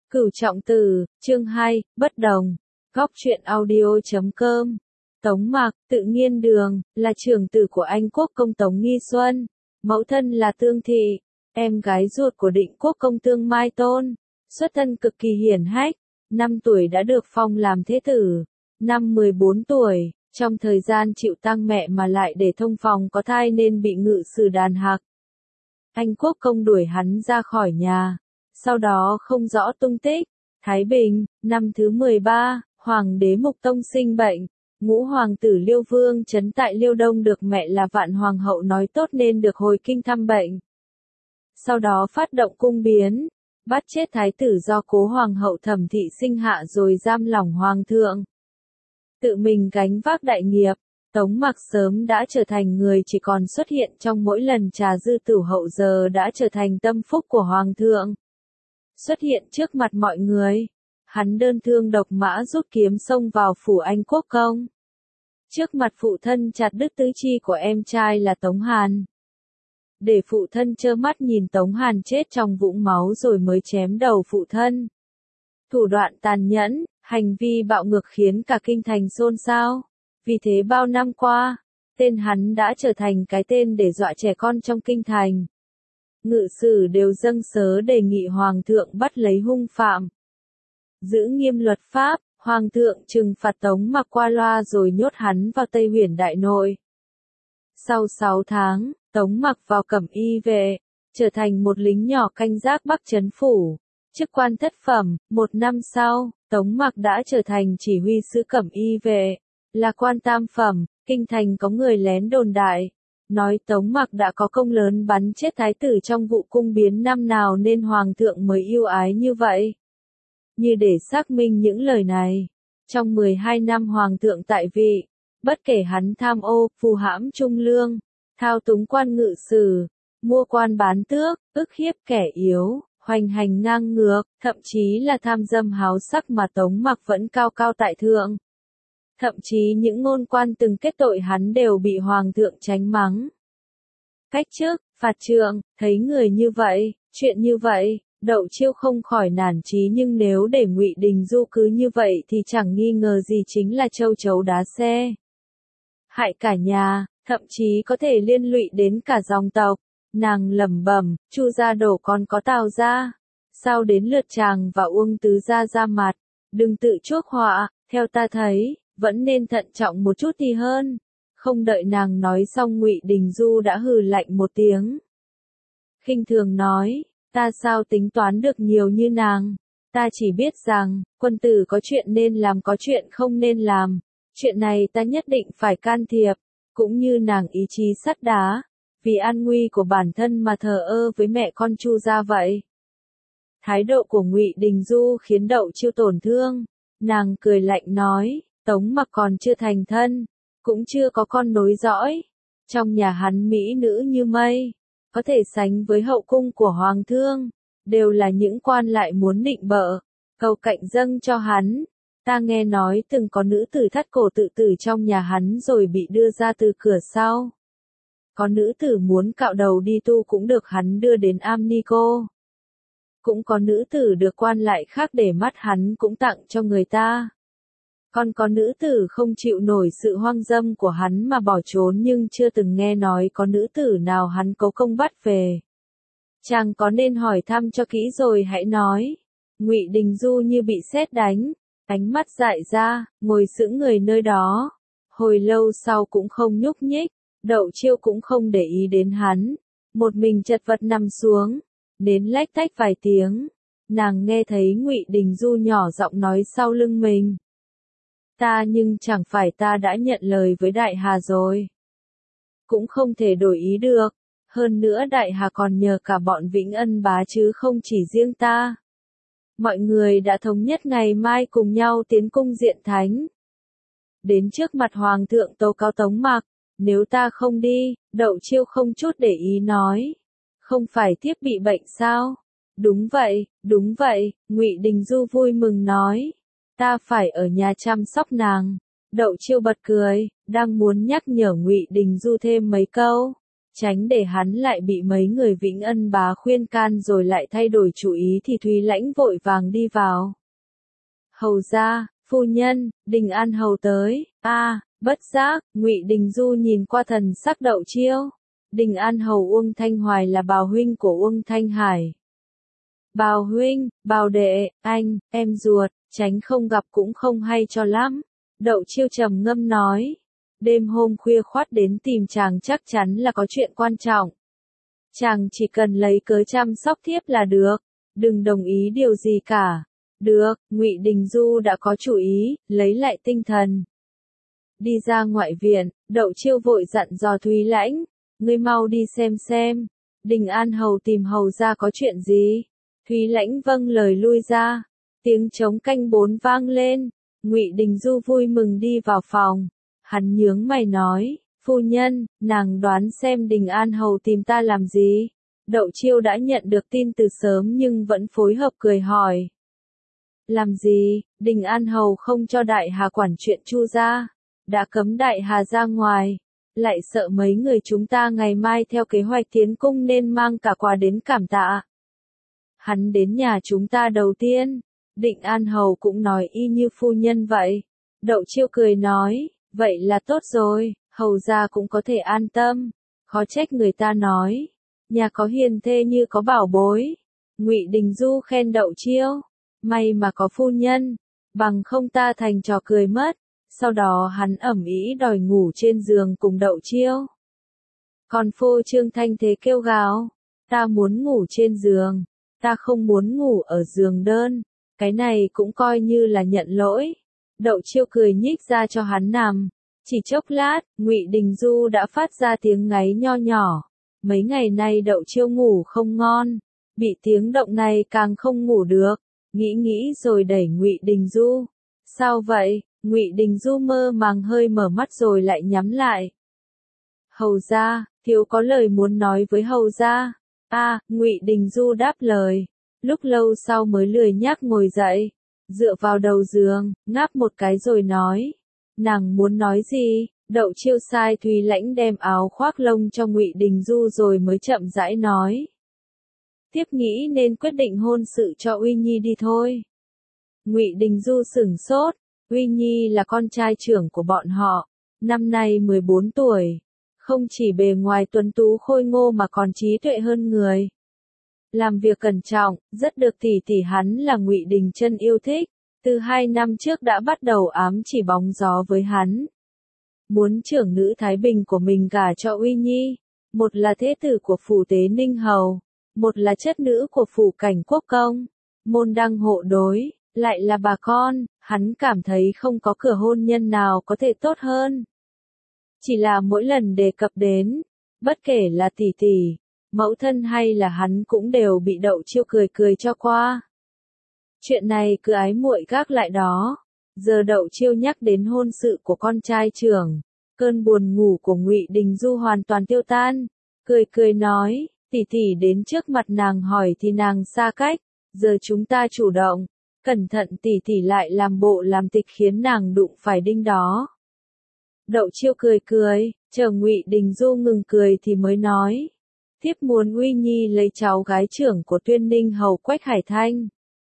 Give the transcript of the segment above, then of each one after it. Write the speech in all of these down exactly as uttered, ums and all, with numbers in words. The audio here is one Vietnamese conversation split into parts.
Cửu Trọng Tử, chương hai, bất đồng. Góc truyện audio chấm com. Tống Mạc, tự nhiên đường, là trưởng tử của Anh Quốc công Tống Nghi Xuân. Mẫu thân là Tương Thị, em gái ruột của Định Quốc công Tương Mai Tôn. Xuất thân cực kỳ hiển hách, năm tuổi đã được phong làm thế tử. Năm mười bốn tuổi, trong thời gian chịu tang mẹ mà lại để thông phòng có thai nên bị ngự sử đàn hạc. Anh Quốc công đuổi hắn ra khỏi nhà. Sau đó không rõ tung tích. Thái Bình, năm thứ mười ba, Hoàng đế Mục Tông sinh bệnh. Ngũ hoàng tử Liêu Vương trấn tại Liêu Đông được mẹ là Vạn Hoàng hậu nói tốt nên được hồi kinh thăm bệnh. Sau đó phát động cung biến, bắt chết thái tử do cố hoàng hậu Thẩm Thị sinh hạ rồi giam lỏng hoàng thượng. Tự mình gánh vác đại nghiệp, Tống Mạc sớm đã trở thành người chỉ còn xuất hiện trong mỗi lần trà dư tửu hậu, giờ đã trở thành tâm phúc của hoàng thượng. Xuất hiện trước mặt mọi người, hắn đơn thương độc mã rút kiếm xông vào phủ Anh Quốc công. Trước mặt phụ thân chặt đứt tứ chi của em trai là Tống Hàn. Để phụ thân trơ mắt nhìn Tống Hàn chết trong vũng máu rồi mới chém đầu phụ thân. Thủ đoạn tàn nhẫn, hành vi bạo ngược khiến cả kinh thành xôn xao. Vì thế bao năm qua, tên hắn đã trở thành cái tên để dọa trẻ con trong kinh thành. Ngự sử đều dâng sớ đề nghị hoàng thượng bắt lấy hung phạm. Giữ nghiêm luật pháp, hoàng thượng trừng phạt Tống Mạc qua loa rồi nhốt hắn vào Tây Huyền Đại Nội. Sau sáu tháng, Tống Mạc vào cẩm y vệ, trở thành một lính nhỏ canh gác Bắc trấn phủ, chức quan thất phẩm. Một năm sau, Tống Mạc đã trở thành chỉ huy sứ cẩm y vệ, là quan tam phẩm. Kinh thành có người lén đồn đại, nói Tống Mạc đã có công lớn bắn chết thái tử trong vụ cung biến năm nào nên hoàng thượng mới yêu ái như vậy. Như để xác minh những lời này, trong mười hai năm hoàng thượng tại vị, bất kể hắn tham ô, phù hãm trung lương, thao túng quan ngự sử, mua quan bán tước, ức hiếp kẻ yếu, hoành hành ngang ngược, thậm chí là tham dâm háo sắc mà Tống Mạc vẫn cao cao tại thượng. Thậm chí những ngôn quan từng kết tội hắn đều bị hoàng thượng tránh mắng. Cách chức, phạt trượng, thấy người như vậy, chuyện như vậy, Đậu Chiêu không khỏi nản chí, nhưng nếu để Ngụy Đình Du cứ như vậy thì chẳng nghi ngờ gì chính là châu chấu đá xe. Hại cả nhà, thậm chí có thể liên lụy đến cả dòng tộc. Nàng lẩm bẩm, Chu gia đổ còn có Tào gia, sao đến lượt chàng và Uông tứ gia ra mặt, đừng tự chuốc họa, theo ta thấy, vẫn nên thận trọng một chút thì hơn. Không đợi nàng nói xong Ngụy Đình Du đã hừ lạnh một tiếng. Khinh thường nói, ta sao tính toán được nhiều như nàng, ta chỉ biết rằng, quân tử có chuyện nên làm có chuyện không nên làm, chuyện này ta nhất định phải can thiệp, cũng như nàng ý chí sắt đá, vì an nguy của bản thân mà thờ ơ với mẹ con Chu gia vậy. Thái độ của Ngụy Đình Du khiến Đậu Chiêu tổn thương, nàng cười lạnh nói, Tống Mạc còn chưa thành thân, cũng chưa có con nối dõi, trong nhà hắn mỹ nữ như mây, có thể sánh với hậu cung của hoàng thương, đều là những quan lại muốn nịnh bợ, cầu cạnh dâng cho hắn. Ta nghe nói từng có nữ tử thắt cổ tự tử trong nhà hắn rồi bị đưa ra từ cửa sau. Có nữ tử muốn cạo đầu đi tu cũng được hắn đưa đến am ni cô. Cũng có nữ tử được quan lại khác để mắt hắn cũng tặng cho người ta. Còn có nữ tử không chịu nổi sự hoang dâm của hắn mà bỏ trốn, nhưng chưa từng nghe nói có nữ tử nào hắn có công bắt về. Chàng có nên hỏi thăm cho kỹ rồi hãy nói. Ngụy Đình Du như bị sét đánh, ánh mắt dại ra, ngồi sững người nơi đó. Hồi lâu sau cũng không nhúc nhích, Đậu Chiêu cũng không để ý đến hắn, một mình chật vật nằm xuống, đến lách tách vài tiếng, nàng nghe thấy Ngụy Đình Du nhỏ giọng nói sau lưng mình. Ta nhưng chẳng phải ta đã nhận lời với Đại Hà rồi. Cũng không thể đổi ý được, hơn nữa Đại Hà còn nhờ cả bọn Vĩnh Ân bá chứ không chỉ riêng ta. Mọi người đã thống nhất ngày mai cùng nhau tiến cung diện thánh. Đến trước mặt hoàng thượng tố cáo Tống Mạc, nếu ta không đi, Đậu Chiêu không chút để ý nói. Không phải thiếp bị bệnh sao? Đúng vậy, đúng vậy, Ngụy Đình Du vui mừng nói. Ta phải ở nhà chăm sóc nàng. Đậu Chiêu bật cười, đang muốn nhắc nhở Ngụy Đình Du thêm mấy câu. tránh để hắn lại bị mấy người Vĩnh Ân bá khuyên can rồi lại thay đổi chủ ý thì Thúy Lãnh vội vàng đi vào. Hầu gia, phu nhân, Đình An hầu tới. A, bất giác, Ngụy Đình Du nhìn qua thần sắc Đậu Chiêu. Đình An hầu Uông Thanh Hoài là bào huynh của Uông Thanh Hải. Bào huynh, bào đệ, anh, em ruột, tránh không gặp cũng không hay cho lắm. Đậu Chiêu trầm ngâm nói. Đêm hôm khuya khoắt đến tìm chàng chắc chắn là có chuyện quan trọng. Chàng chỉ cần lấy cớ chăm sóc thiếp là được, đừng đồng ý điều gì cả. Được, Ngụy Đình Du đã có chủ ý, lấy lại tinh thần. Đi ra ngoại viện, Đậu Chiêu vội dặn dò Thúy Lãnh, ngươi mau đi xem xem, Đình An hầu tìm hầu ra có chuyện gì. Thúy Lãnh vâng lời lui ra, tiếng trống canh bốn vang lên, Ngụy Đình Du vui mừng đi vào phòng, hắn nhướng mày nói, phu nhân, nàng đoán xem Đình An hầu tìm ta làm gì. Đậu Chiêu đã nhận được tin từ sớm nhưng vẫn phối hợp cười hỏi. Làm gì, Đình An hầu không cho Đại Hà quản chuyện Chu gia, đã cấm Đại Hà ra ngoài, lại sợ mấy người chúng ta ngày mai theo kế hoạch tiến cung nên mang cả quà đến cảm tạ. Hắn đến nhà chúng ta đầu tiên, Định An hầu cũng nói y như phu nhân vậy. Đậu Chiêu cười nói, vậy là tốt rồi, hầu gia cũng có thể an tâm, khó trách người ta nói, nhà có hiền thê như có bảo bối. Ngụy Đình Du khen Đậu Chiêu. May mà có phu nhân, bằng không ta thành trò cười mất. Sau đó hắn ẩm ĩ đòi ngủ trên giường cùng Đậu Chiêu. Còn phô trương thanh thế kêu gào, ta muốn ngủ trên giường, ta không muốn ngủ ở giường đơn, cái này cũng coi như là nhận lỗi. Đậu Chiêu cười nhích ra cho hắn nằm, chỉ chốc lát, Ngụy Đình Du đã phát ra tiếng ngáy nho nhỏ. Mấy ngày nay Đậu Chiêu ngủ không ngon, bị tiếng động này càng không ngủ được. Nghĩ nghĩ rồi đẩy Ngụy Đình Du. Sao vậy? Ngụy Đình Du mơ màng hơi mở mắt rồi lại nhắm lại. Hầu gia, thiếu có lời muốn nói với hầu gia. A, Ngụy Đình Du đáp lời. Lúc lâu sau mới lười nhác ngồi dậy, dựa vào đầu giường, ngáp một cái rồi nói. Nàng muốn nói gì? Đậu Chiêu sai Thúy Lãnh đem áo khoác lông cho Ngụy Đình Du rồi mới chậm rãi nói. Tiếp nghĩ nên quyết định hôn sự cho Uy Nhi đi thôi. Ngụy Đình Du sửng sốt, Uy Nhi là con trai trưởng của bọn họ, năm nay mười bốn tuổi, không chỉ bề ngoài tuấn tú khôi ngô mà còn trí tuệ hơn người. Làm việc cẩn trọng, rất được tỷ tỷ hắn là Ngụy Đình Chân yêu thích, từ hai năm trước đã bắt đầu ám chỉ bóng gió với hắn. Muốn trưởng nữ Thái Bình của mình gả cho Uy Nhi, một là thế tử của phủ Tế Ninh Hầu, một là chất nữ của phủ Cảnh Quốc Công, môn đăng hộ đối, lại là bà con, hắn cảm thấy không có cửa hôn nhân nào có thể tốt hơn. Chỉ là mỗi lần đề cập đến, bất kể là tỷ tỷ, mẫu thân hay là hắn cũng đều bị Đậu Chiêu cười cười cho qua. Chuyện này cứ ái muội gác lại đó, giờ Đậu Chiêu nhắc đến hôn sự của con trai trưởng, cơn buồn ngủ của Ngụy Đình Du hoàn toàn tiêu tan, cười cười nói. Tỷ tỷ đến trước mặt nàng hỏi thì nàng xa cách, giờ chúng ta chủ động, cẩn thận tỷ tỷ lại làm bộ làm tịch khiến nàng đụng phải đinh đó. Đậu Chiêu cười cười, chờ Ngụy Đình Du ngừng cười thì mới nói, thiếp muốn Uy Nhi lấy cháu gái trưởng của Tuyên Ninh hầu Quách Hải Thanh.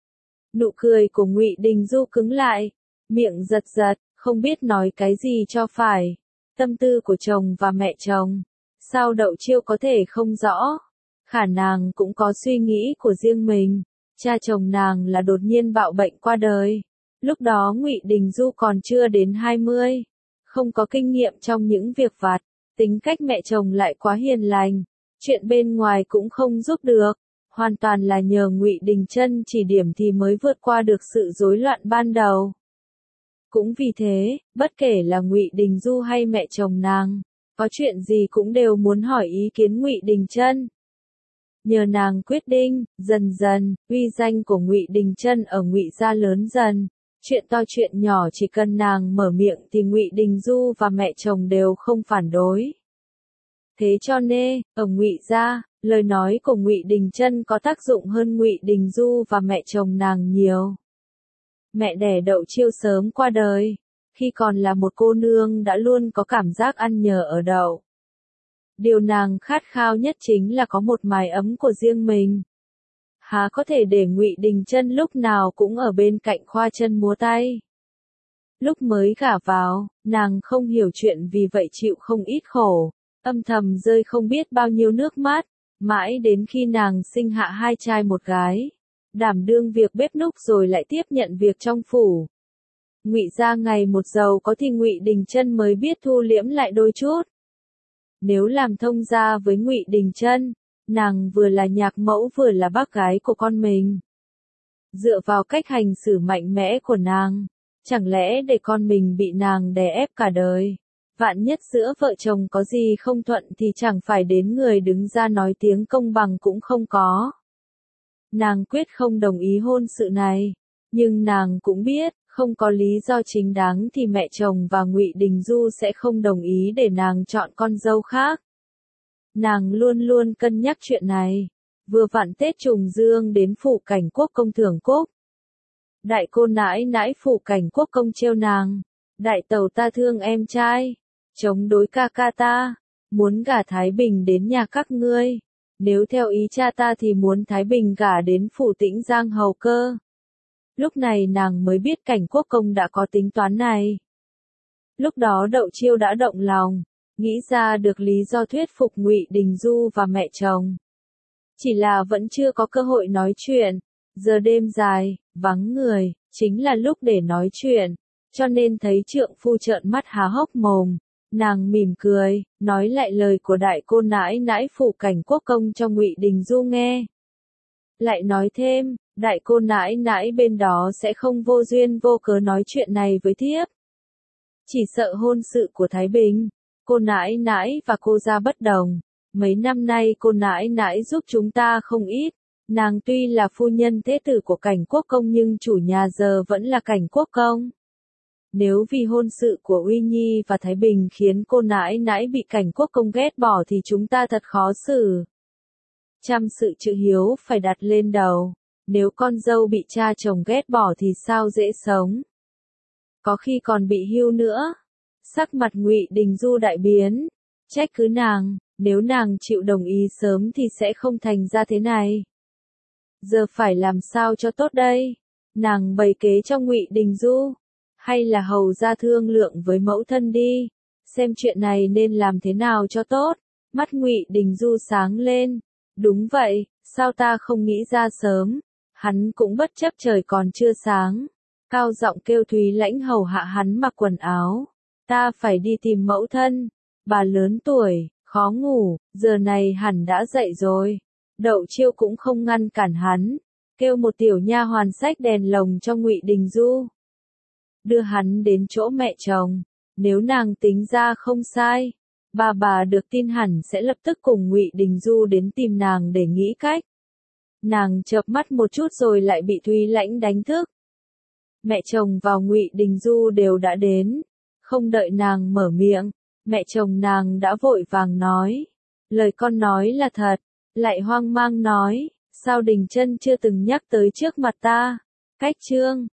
Nụ cười của Ngụy Đình Du cứng lại, miệng giật giật, không biết nói cái gì cho phải. Tâm tư của chồng và mẹ chồng, sao Đậu Chiêu có thể không rõ? Khả nàng cũng có suy nghĩ của riêng mình. Cha chồng nàng là đột nhiên bạo bệnh qua đời. Lúc đó Ngụy Đình Du còn chưa đến hai mươi, không có kinh nghiệm trong những việc vặt, tính cách mẹ chồng lại quá hiền lành, chuyện bên ngoài cũng không giúp được, hoàn toàn là nhờ Ngụy Đình Chân chỉ điểm thì mới vượt qua được sự rối loạn ban đầu. Cũng vì thế, bất kể là Ngụy Đình Du hay mẹ chồng nàng, có chuyện gì cũng đều muốn hỏi ý kiến Ngụy Đình Chân. Nhờ nàng quyết định, dần dần, uy danh của Ngụy Đình Chân ở Ngụy gia lớn dần. Chuyện to chuyện nhỏ chỉ cần nàng mở miệng thì Ngụy Đình Du và mẹ chồng đều không phản đối. Thế cho nên, ở Ngụy gia, lời nói của Ngụy Đình Chân có tác dụng hơn Ngụy Đình Du và mẹ chồng nàng nhiều. Mẹ đẻ Đậu Chiêu sớm qua đời, khi còn là một cô nương đã luôn có cảm giác ăn nhờ ở đậu. Điều nàng khát khao nhất chính là có một mái ấm của riêng mình. Há có thể để Ngụy Đình Chân lúc nào cũng ở bên cạnh khoa chân múa tay. Lúc mới gả vào, nàng không hiểu chuyện vì vậy chịu không ít khổ, âm thầm rơi không biết bao nhiêu nước mắt, mãi đến khi nàng sinh hạ hai trai một gái, đảm đương việc bếp núc rồi lại tiếp nhận việc trong phủ. Ngụy gia ngày một giàu có thì Ngụy Đình Chân mới biết thu liễm lại đôi chút. Nếu làm thông gia với Ngụy Đình Chân, nàng vừa là nhạc mẫu vừa là bác gái của con mình. Dựa vào cách hành xử mạnh mẽ của nàng, chẳng lẽ để con mình bị nàng đè ép cả đời? Vạn nhất giữa vợ chồng có gì không thuận thì chẳng phải đến người đứng ra nói tiếng công bằng cũng không có. Nàng quyết không đồng ý hôn sự này, nhưng nàng cũng biết, không có lý do chính đáng thì mẹ chồng và Ngụy Đình Du sẽ không đồng ý để nàng chọn con dâu khác. Nàng luôn luôn cân nhắc chuyện này. Vừa vặn Tết Trùng Dương đến phủ Cảnh Quốc công thưởng cúc. Đại cô nãi nãi phủ Cảnh Quốc công trêu nàng. Đại tẩu ta thương em trai, chống đối ca ca ta, muốn gả Thái Bình đến nhà các ngươi. Nếu theo ý cha ta thì muốn Thái Bình gả đến phủ Tĩnh Giang hầu cơ. Lúc này nàng mới biết Cảnh Quốc công đã có tính toán này. Lúc đó Đậu Chiêu đã động lòng, nghĩ ra được lý do thuyết phục Ngụy Đình Du và mẹ chồng. Chỉ là vẫn chưa có cơ hội nói chuyện, giờ đêm dài, vắng người, chính là lúc để nói chuyện, cho nên thấy trượng phu trợn mắt há hốc mồm, nàng mỉm cười, nói lại lời của đại cô nãi nãi phủ Cảnh Quốc công cho Ngụy Đình Du nghe. Lại nói thêm, đại cô nãi nãi bên đó sẽ không vô duyên vô cớ nói chuyện này với thiếp. Chỉ sợ hôn sự của Thái Bình, cô nãi nãi và cô gia bất đồng. Mấy năm nay cô nãi nãi giúp chúng ta không ít, nàng tuy là phu nhân thế tử của Cảnh Quốc công nhưng chủ nhà giờ vẫn là Cảnh Quốc công. Nếu vì hôn sự của Uy Nhi và Thái Bình khiến cô nãi nãi bị Cảnh Quốc công ghét bỏ thì chúng ta thật khó xử. Trăm sự chữ hiếu phải đặt lên đầu, nếu con dâu bị cha chồng ghét bỏ thì sao dễ sống. Có khi còn bị hưu nữa. Sắc mặt Ngụy Đình Du đại biến, trách cứ nàng. Nếu nàng chịu đồng ý sớm thì sẽ không thành ra thế này. Giờ phải làm sao cho tốt đây? Nàng bày kế cho Ngụy Đình Du, hay là hầu ra thương lượng với mẫu thân đi, xem chuyện này nên làm thế nào cho tốt. Mắt Ngụy Đình Du sáng lên. Đúng vậy, sao ta không nghĩ ra sớm? Hắn cũng bất chấp trời còn chưa sáng, cao giọng kêu Thúy Lãnh hầu hạ hắn mặc quần áo. Ta phải đi tìm mẫu thân, bà lớn tuổi, khó ngủ, giờ này hẳn đã dậy rồi. Đậu Chiêu cũng không ngăn cản hắn, kêu một tiểu nha hoàn xách đèn lồng cho Ngụy Đình Du. Đưa hắn đến chỗ mẹ chồng, nếu nàng tính ra không sai, bà bà được tin hẳn sẽ lập tức cùng Ngụy Đình Du đến tìm nàng để nghĩ cách. Nàng chợp mắt một chút rồi lại bị Thúy Lãnh đánh thức. Mẹ chồng và Ngụy Đình Du đều đã đến, không đợi nàng mở miệng. Mẹ chồng nàng đã vội vàng nói, lời con nói là thật, lại hoang mang nói, sao Đình Chân chưa từng nhắc tới trước mặt ta. Cách chương